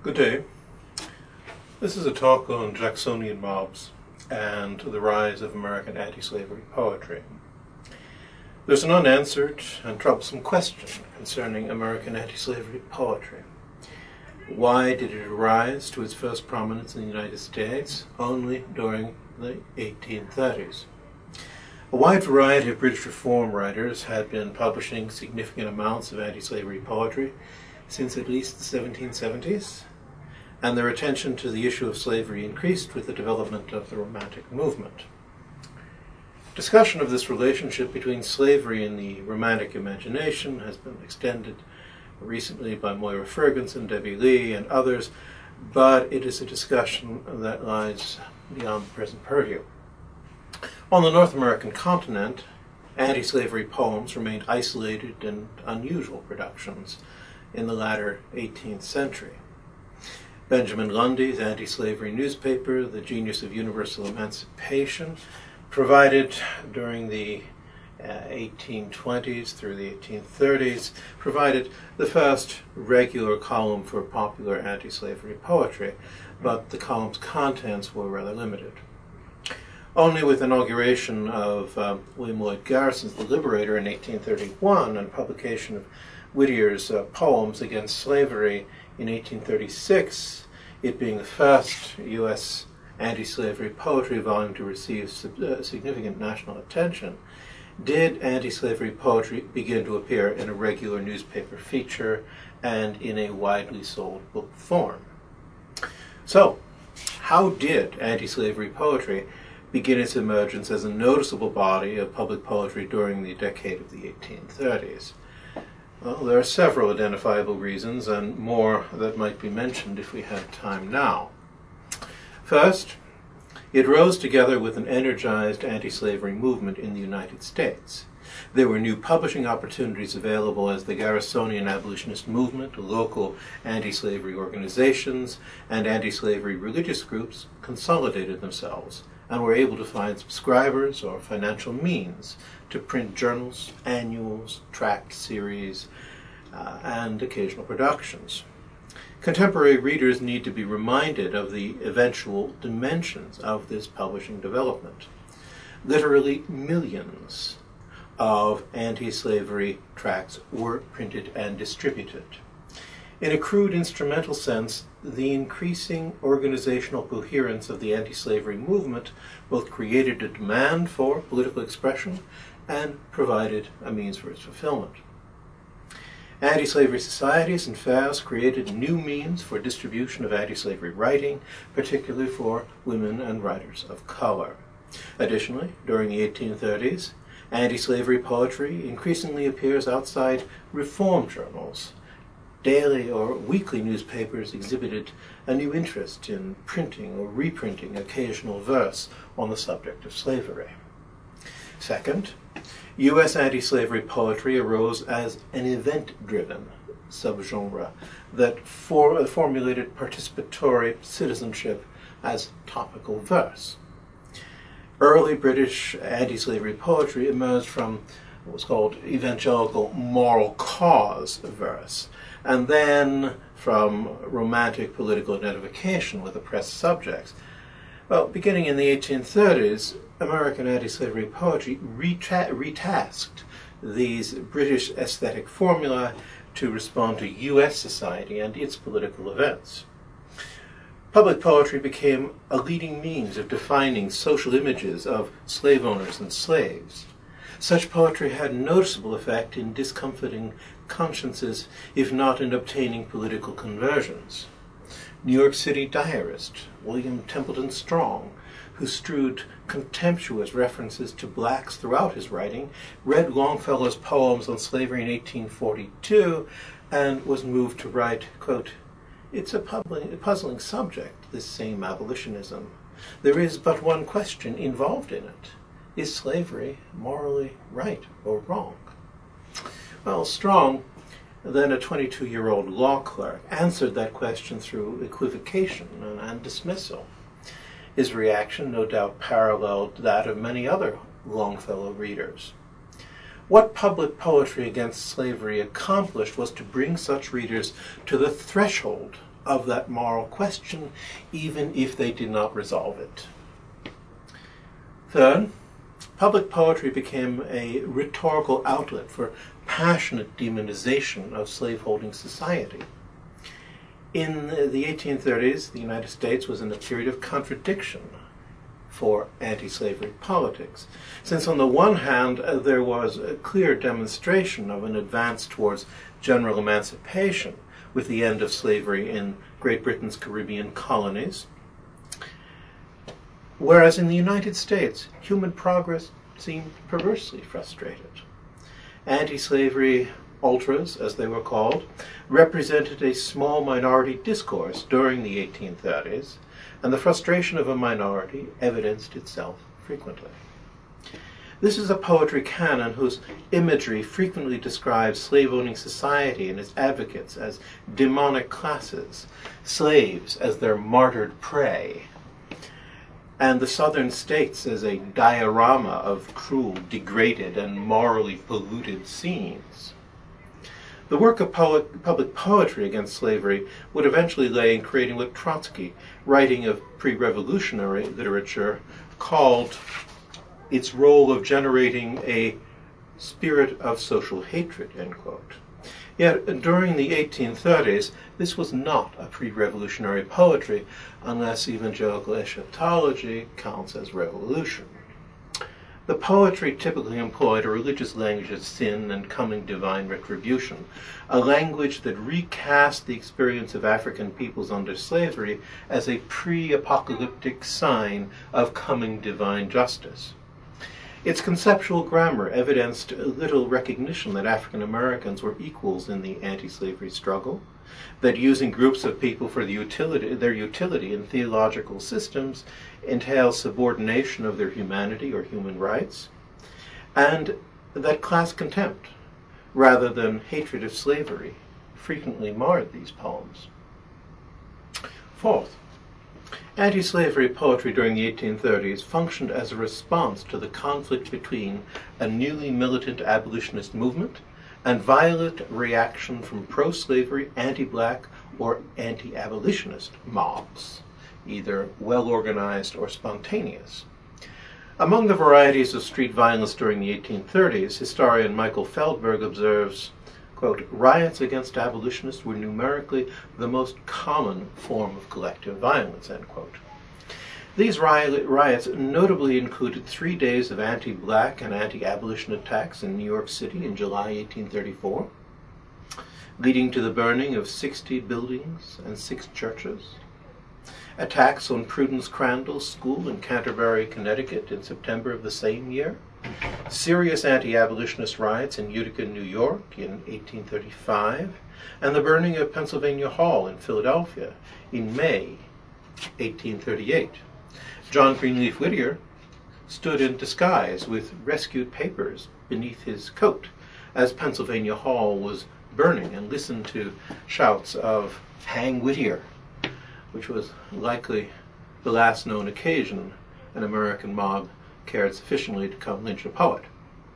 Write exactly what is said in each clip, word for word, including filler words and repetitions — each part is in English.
Good day. This is a talk on Jacksonian mobs and the rise of American anti-slavery poetry. There's an unanswered and troublesome question concerning American anti-slavery poetry. Why did it arise to its first prominence in the United States only during the eighteen thirties? A wide variety of British reform writers had been publishing significant amounts of anti-slavery poetry since at least the seventeen seventies, and their attention to the issue of slavery increased with the development of the Romantic movement. Discussion of this relationship between slavery and the Romantic imagination has been extended recently by Moira Ferguson, Debbie Lee, and others, but it is a discussion that lies beyond the present purview. On the North American continent, anti-slavery poems remained isolated and unusual productions in the latter eighteenth century. Benjamin Lundy's anti-slavery newspaper, The Genius of Universal Emancipation, provided during the uh, eighteen twenties through the eighteen thirties, provided the first regular column for popular anti-slavery poetry, but the column's contents were rather limited. Only with inauguration of um, William Lloyd Garrison's The Liberator in eighteen thirty-one and publication of Whittier's uh, poems against slavery in eighteen thirty-six, it being the first U S anti-slavery poetry volume to receive uh, significant national attention, did anti-slavery poetry begin to appear in a regular newspaper feature and in a widely sold book form. So, how did anti-slavery poetry begin its emergence as a noticeable body of public poetry during the decade of the eighteen thirties? Well, there are several identifiable reasons, and more that might be mentioned if we had time now. First, it rose together with an energized anti-slavery movement in the United States. There were new publishing opportunities available as the Garrisonian abolitionist movement, local anti-slavery organizations, and anti-slavery religious groups consolidated themselves and were able to find subscribers or financial means to print journals, annuals, tract series, uh, and occasional productions. Contemporary readers need to be reminded of the eventual dimensions of this publishing development. Literally millions of anti-slavery tracts were printed and distributed. In a crude instrumental sense, the increasing organizational coherence of the anti-slavery movement both created a demand for political expression and provided a means for its fulfillment. Anti-slavery societies and fairs created new means for distribution of anti-slavery writing, particularly for women and writers of color. Additionally, during the eighteen thirties, anti-slavery poetry increasingly appears outside reform journals. Daily or weekly newspapers exhibited a new interest in printing or reprinting occasional verse on the subject of slavery. Second, U S anti-slavery poetry arose as an event-driven subgenre that for, formulated participatory citizenship as topical verse. Early British anti-slavery poetry emerged from what was called evangelical moral cause verse, and then from romantic political identification with oppressed subjects. Well, beginning in the eighteen thirties, American anti-slavery poetry reta- retasked these British aesthetic formulae to respond to U S society and its political events. Public poetry became a leading means of defining social images of slave owners and slaves. Such poetry had a noticeable effect in discomfiting consciences, if not in obtaining political conversions. New York City diarist William Templeton Strong, who strewed contemptuous references to blacks throughout his writing, read Longfellow's poems on slavery in eighteen forty-two and was moved to write, quote, "It's a puzzling subject, this same abolitionism. There is but one question involved in it. Is slavery morally right or wrong?" Well, Strong, then a twenty-two-year-old law clerk, answered that question through equivocation and, and dismissal. His reaction no doubt paralleled that of many other Longfellow readers. What public poetry against slavery accomplished was to bring such readers to the threshold of that moral question, even if they did not resolve it. Third, public poetry became a rhetorical outlet for passionate demonization of slaveholding society. In the eighteen thirties, the United States was in a period of contradiction for anti-slavery politics, since on the one hand uh, there was a clear demonstration of an advance towards general emancipation with the end of slavery in Great Britain's Caribbean colonies, whereas in the United States, human progress seemed perversely frustrated. Anti-slavery ultras, as they were called, represented a small minority discourse during the eighteen thirties, and the frustration of a minority evidenced itself frequently. This is a poetry canon whose imagery frequently describes slave-owning society and its advocates as demonic classes, slaves as their martyred prey, and the southern states as a diorama of cruel, degraded, and morally polluted scenes. The work of poet, public poetry against slavery would eventually lay in creating what Trotsky, writing of pre-revolutionary literature, called its role of generating a spirit of social hatred, end quote. Yet during the eighteen thirties, this was not a pre-revolutionary poetry, unless evangelical eschatology counts as revolution. The poetry typically employed a religious language of sin and coming divine retribution, a language that recast the experience of African peoples under slavery as a pre-apocalyptic sign of coming divine justice. Its conceptual grammar evidenced little recognition that African Americans were equals in the anti-slavery struggle, that using groups of people for the utility, their utility in theological systems entails subordination of their humanity or human rights, and that class contempt, rather than hatred of slavery, frequently marred these poems. Fourth, anti-slavery poetry during the eighteen thirties functioned as a response to the conflict between a newly militant abolitionist movement and violent reaction from pro-slavery, anti-black, or anti-abolitionist mobs, either well-organized or spontaneous. Among the varieties of street violence during the eighteen thirties, historian Michael Feldberg observes, quote, riots against abolitionists were numerically the most common form of collective violence, end quote. These riots notably included three days of anti-black and anti-abolition attacks in New York City in July eighteen thirty-four, leading to the burning of sixty buildings and six churches, attacks on Prudence Crandall's school in Canterbury, Connecticut in September of the same year, serious anti-abolitionist riots in Utica, New York in eighteen thirty-five, and the burning of Pennsylvania Hall in Philadelphia in May eighteen thirty-eight. John Greenleaf Whittier stood in disguise with rescued papers beneath his coat as Pennsylvania Hall was burning and listened to shouts of "Hang Whittier," which was likely the last known occasion an American mob cared sufficiently to come lynch a poet.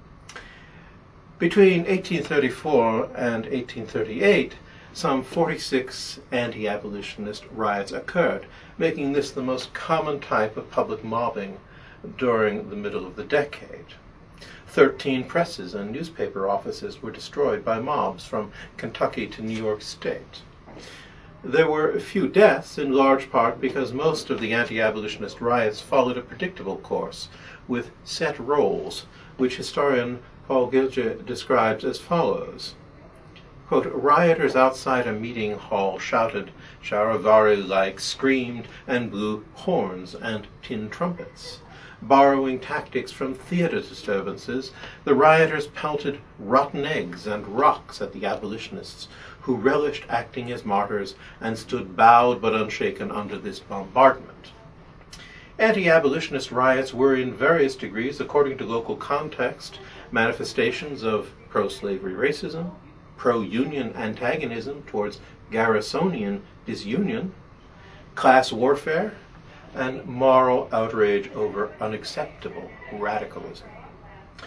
Between eighteen thirty-four and eighteen thirty-eight, some forty-six anti-abolitionist riots occurred, making this the most common type of public mobbing during the middle of the decade. Thirteen presses and newspaper offices were destroyed by mobs from Kentucky to New York State. There were few deaths, in large part because most of the anti-abolitionist riots followed a predictable course, with set roles, which historian Paul Gilge describes as follows. Quote, rioters outside a meeting hall shouted, Charivari-like, screamed, and blew horns and tin trumpets. Borrowing tactics from theater disturbances, the rioters pelted rotten eggs and rocks at the abolitionists, who relished acting as martyrs and stood bowed but unshaken under this bombardment. Anti-abolitionist riots were in various degrees, according to local context, manifestations of pro-slavery racism, pro-union antagonism towards Garrisonian disunion, class warfare, and moral outrage over unacceptable radicalism.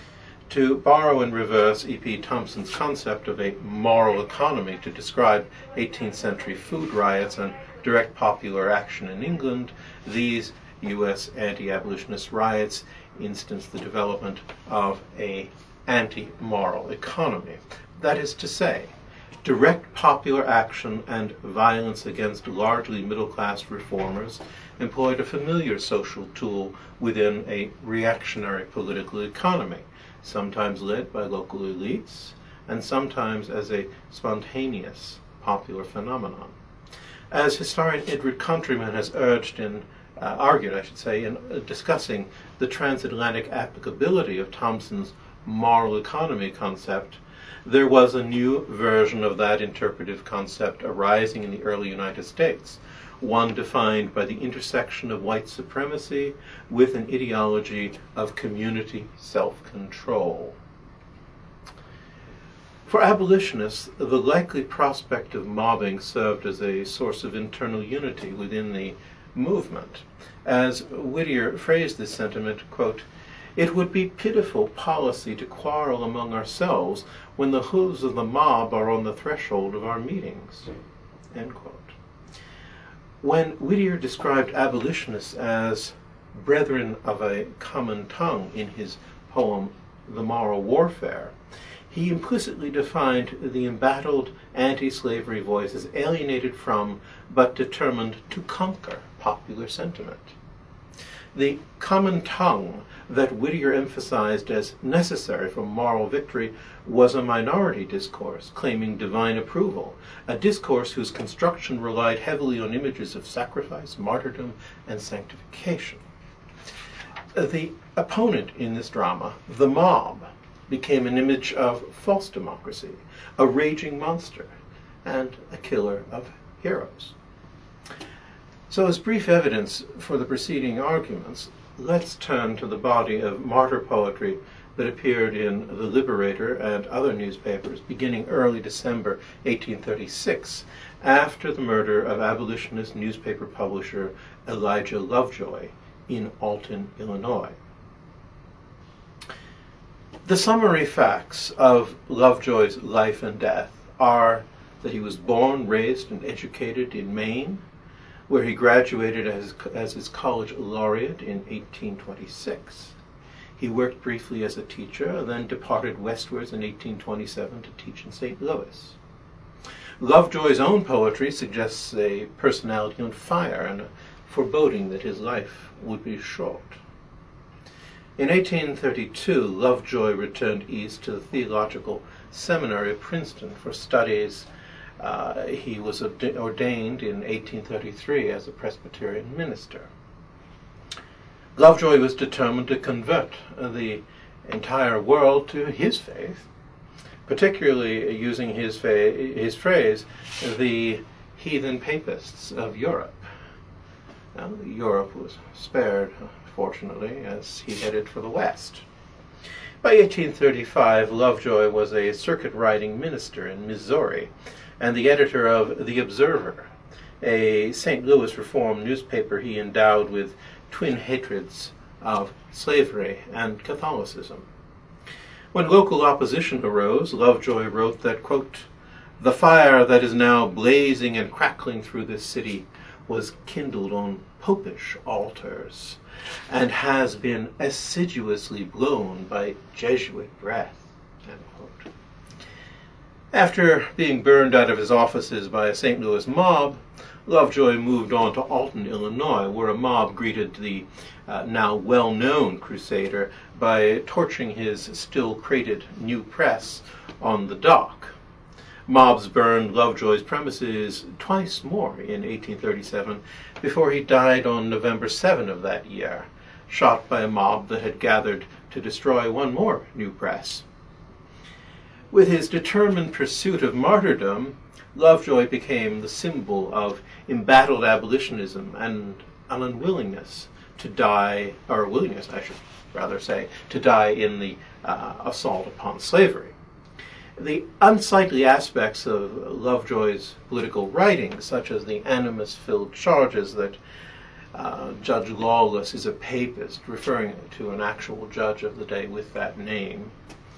To borrow in reverse E P Thompson's concept of a moral economy to describe eighteenth century food riots and direct popular action in England, these U S anti-abolitionist riots instance the development of a anti-moral economy. That is to say, direct popular action and violence against largely middle-class reformers employed a familiar social tool within a reactionary political economy, sometimes led by local elites, and sometimes as a spontaneous popular phenomenon. As historian Edward Countryman has urged in, uh, argued, I should say, in uh, discussing the transatlantic applicability of Thompson's moral economy concept, there was a new version of that interpretive concept arising in the early United States, one defined by the intersection of white supremacy with an ideology of community self-control. For abolitionists, the likely prospect of mobbing served as a source of internal unity within the movement. As Whittier phrased this sentiment, quote, "It would be pitiful policy to quarrel among ourselves when the hooves of the mob are on the threshold of our meetings." End quote. When Whittier described abolitionists as brethren of a common tongue in his poem The Moral Warfare, he implicitly defined the embattled anti-slavery voice as alienated from but determined to conquer popular sentiment. The common tongue that Whittier emphasized as necessary for moral victory was a minority discourse claiming divine approval, a discourse whose construction relied heavily on images of sacrifice, martyrdom, and sanctification. The opponent in this drama, the mob, became an image of false democracy, a raging monster, and a killer of heroes. So as brief evidence for the preceding arguments, let's turn to the body of martyr poetry that appeared in The Liberator and other newspapers beginning early December eighteen thirty-six, after the murder of abolitionist newspaper publisher Elijah Lovejoy in Alton, Illinois. The summary facts of Lovejoy's life and death are that he was born, raised, and educated in Maine, where he graduated as, as his college laureate in eighteen twenty-six. He worked briefly as a teacher, then departed westwards in eighteen twenty-seven to teach in Saint Louis. Lovejoy's own poetry suggests a personality on fire and a foreboding that his life would be short. In eighteen thirty-two, Lovejoy returned east to the Theological Seminary of Princeton for studies. Uh, he was ordained in eighteen thirty-three as a Presbyterian minister. Lovejoy was determined to convert the entire world to his faith, particularly using his, fa- his phrase, the heathen papists of Europe. Now, Europe was spared, fortunately, as he headed for the West. By eighteen thirty-five, Lovejoy was a circuit-riding minister in Missouri and the editor of The Observer, a Saint Louis Reformed newspaper he endowed with twin hatreds of slavery and Catholicism. When local opposition arose, Lovejoy wrote that, quote, "The fire that is now blazing and crackling through this city was kindled on popish altars, and has been assiduously blown by Jesuit breath." End quote. After being burned out of his offices by a Saint Louis mob, Lovejoy moved on to Alton, Illinois, where a mob greeted the uh, now well-known crusader by torching his still-crated new press on the dock. Mobs burned Lovejoy's premises twice more in eighteen thirty-seven before he died on November seventh of that year, shot by a mob that had gathered to destroy one more new press. With his determined pursuit of martyrdom, Lovejoy became the symbol of embattled abolitionism and an unwillingness to die, or willingness, I should rather say, to die in the uh, assault upon slavery. The unsightly aspects of Lovejoy's political writing, such as the animus-filled charges that uh, Judge Lawless is a papist, referring to an actual judge of the day with that name,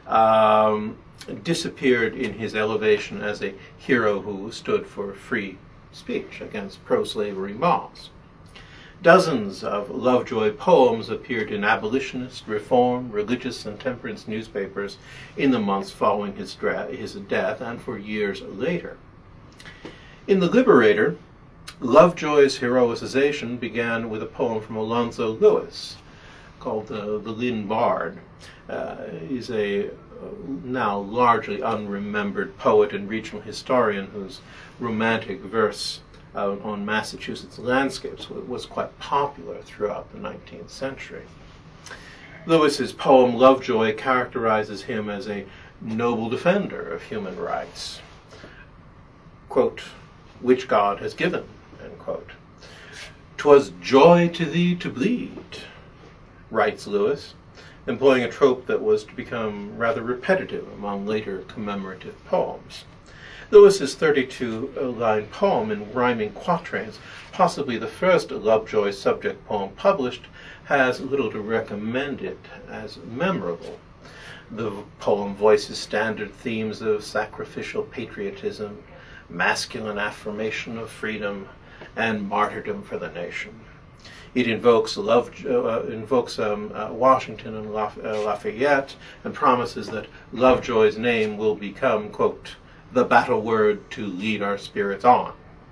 um, disappeared in his elevation as a hero who stood for free speech against pro-slavery mobs. Dozens of Lovejoy poems appeared in abolitionist, reform, religious, and temperance newspapers in the months following his, dra- his death and for years later. In The Liberator, Lovejoy's heroicization began with a poem from Alonzo Lewis called uh, The Lynn Bard. Uh, he's a uh, now largely unremembered poet and regional historian whose romantic verse uh, on Massachusetts landscapes was quite popular throughout the nineteenth century. Lewis's poem Lovejoy characterizes him as a noble defender of human rights. Quote, which God has given, end quote. "'Twas joy to thee to bleed," writes Lewis, employing a trope that was to become rather repetitive among later commemorative poems. Lewis's thirty-two-line poem in rhyming quatrains, possibly the first Lovejoy subject poem published, has little to recommend it as memorable. The poem voices standard themes of sacrificial patriotism, masculine affirmation of freedom, and martyrdom for the nation. It invokes, Love, uh, invokes um, uh, Washington and Laf- uh, Lafayette and promises that Lovejoy's name will become, quote, the battle word to lead our spirits on.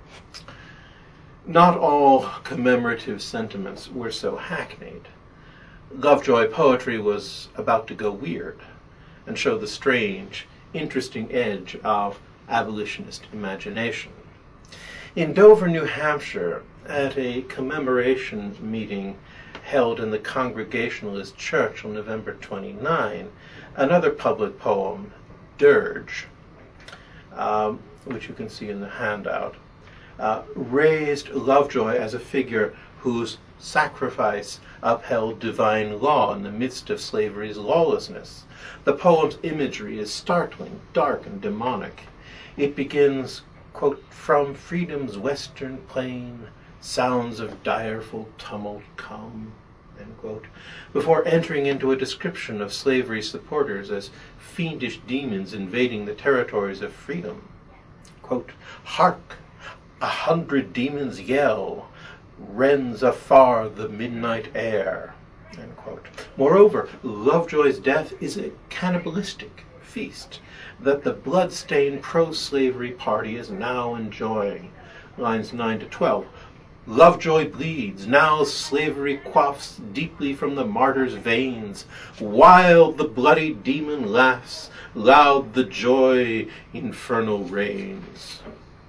Not all commemorative sentiments were so hackneyed. Lovejoy poetry was about to go weird and show the strange, interesting edge of abolitionist imagination. In Dover, New Hampshire, at a commemoration meeting held in the Congregationalist Church on November twenty-ninth, another public poem, Dirge, um, which you can see in the handout, uh, raised Lovejoy as a figure whose sacrifice upheld divine law in the midst of slavery's lawlessness. The poem's imagery is startling, dark, and demonic. It begins, quote, "From freedom's western plain, sounds of direful tumult come," end quote, before entering into a description of slavery's supporters as fiendish demons invading the territories of freedom. Quote, "Hark, a hundred demons yell, rends afar the midnight air," end quote. Moreover, Lovejoy's death is a cannibalistic feast that the blood-stained pro-slavery party is now enjoying. Lines nine to twelve. "Lovejoy bleeds, now slavery quaffs deeply from the martyr's veins. Wild the bloody demon laughs, loud the joy infernal reigns."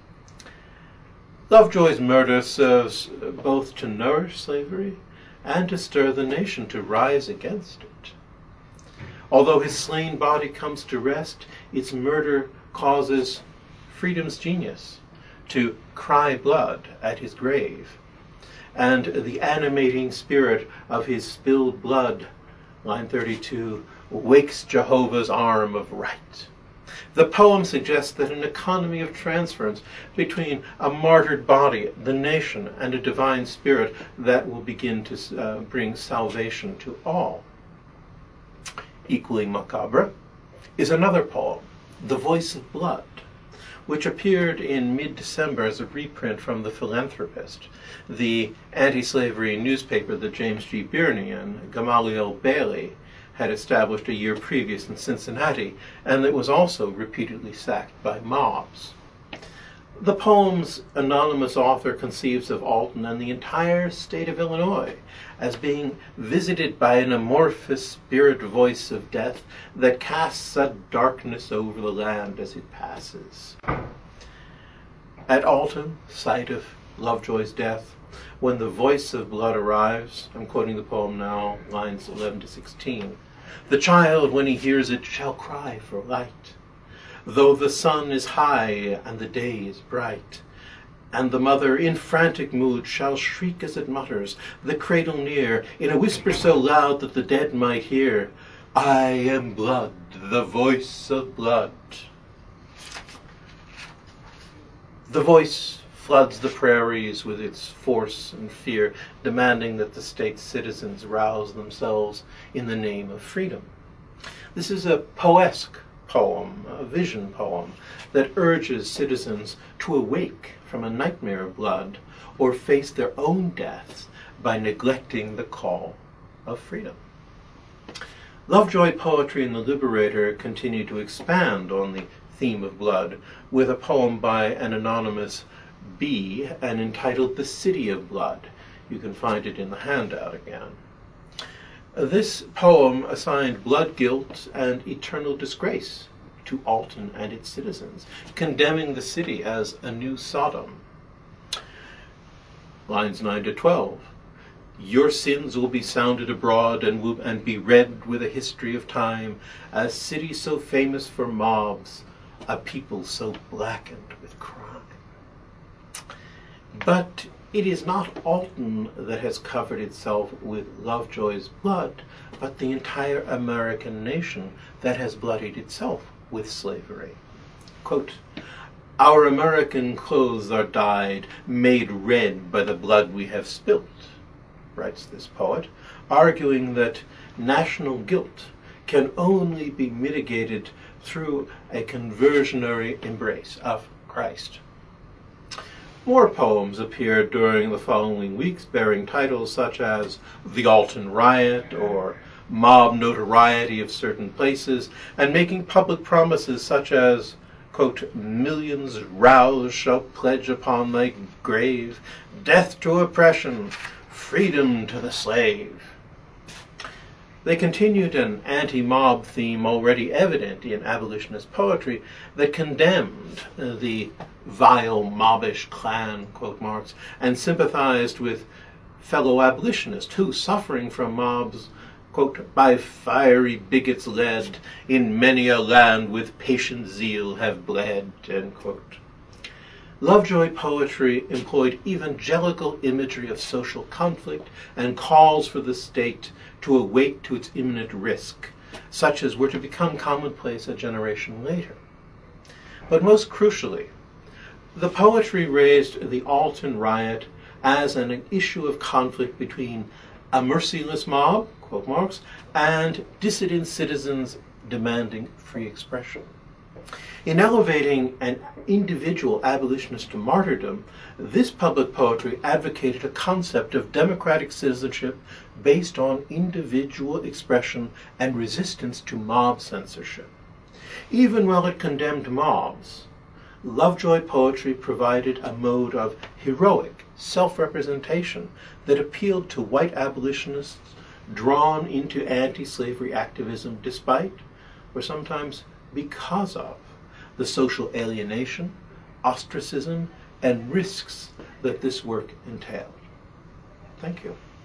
Lovejoy's murder serves both to nourish slavery and to stir the nation to rise against it. Although his slain body comes to rest, its murder causes freedom's genius to cry blood at his grave, and the animating spirit of his spilled blood, line thirty-two, wakes Jehovah's arm of right. The poem suggests that an economy of transference between a martyred body, the nation, and a divine spirit that will begin to uh, bring salvation to all. Equally macabre is another poem, The Voice of Blood, which appeared in mid-December as a reprint from The Philanthropist, the anti-slavery newspaper that James G. Birney and Gamaliel Bailey had established a year previous in Cincinnati, and that was also repeatedly sacked by mobs. The poem's anonymous author conceives of Alton and the entire state of Illinois as being visited by an amorphous spirit voice of death that casts a darkness over the land as it passes. At Alton, site of Lovejoy's death, when the voice of blood arrives, I'm quoting the poem now, lines eleven to sixteen, "The child, when he hears it, shall cry for light, though the sun is high and the day is bright. And the mother, in frantic mood, shall shriek as it mutters, the cradle near, in a whisper so loud that the dead might hear, 'I am blood, the voice of blood.'" The voice floods the prairies with its force and fear, demanding that the state's citizens rouse themselves in the name of freedom. This is a poesque poem, a vision poem, that urges citizens to awake from a nightmare of blood or face their own deaths by neglecting the call of freedom. Lovejoy poetry and the Liberator continue to expand on the theme of blood with a poem by an anonymous B and entitled The City of Blood. You can find it in the handout again. This poem assigned blood guilt and eternal disgrace to Alton and its citizens, condemning the city as a new Sodom. Lines nine to twelve. Your sins will be sounded abroad and will and be read with a history of time, a city so famous for mobs, a people so blackened with crime. But it is not Alton that has covered itself with Lovejoy's blood, but the entire American nation that has bloodied itself with slavery. Quote, "Our American clothes are dyed, made red by the blood we have spilt," writes this poet, arguing that national guilt can only be mitigated through a conversionary embrace of Christ. More poems appeared during the following weeks bearing titles such as The Alton Riot or Mob Notoriety of Certain Places, and making public promises such as, quote, "Millions roused shall pledge upon thy grave, death to oppression, freedom to the slave." They continued an anti-mob theme already evident in abolitionist poetry that condemned uh, the vile mobbish Klan, quote marks, and sympathized with fellow abolitionists who, suffering from mobs, quote, "by fiery bigots led, in many a land with patient zeal have bled," end quote. Lovejoy poetry employed evangelical imagery of social conflict and calls for the state to awake to its imminent risk, such as were to become commonplace a generation later. But most crucially, the poetry raised the Alton Riot as an issue of conflict between a merciless mob, quote marks, and dissident citizens demanding free expression. In elevating an individual abolitionist to martyrdom, this public poetry advocated a concept of democratic citizenship based on individual expression and resistance to mob censorship. Even while it condemned mobs, Lovejoy poetry provided a mode of heroic self-representation that appealed to white abolitionists drawn into anti-slavery activism despite, or sometimes because of, the social alienation, ostracism, and risks that this work entailed. Thank you.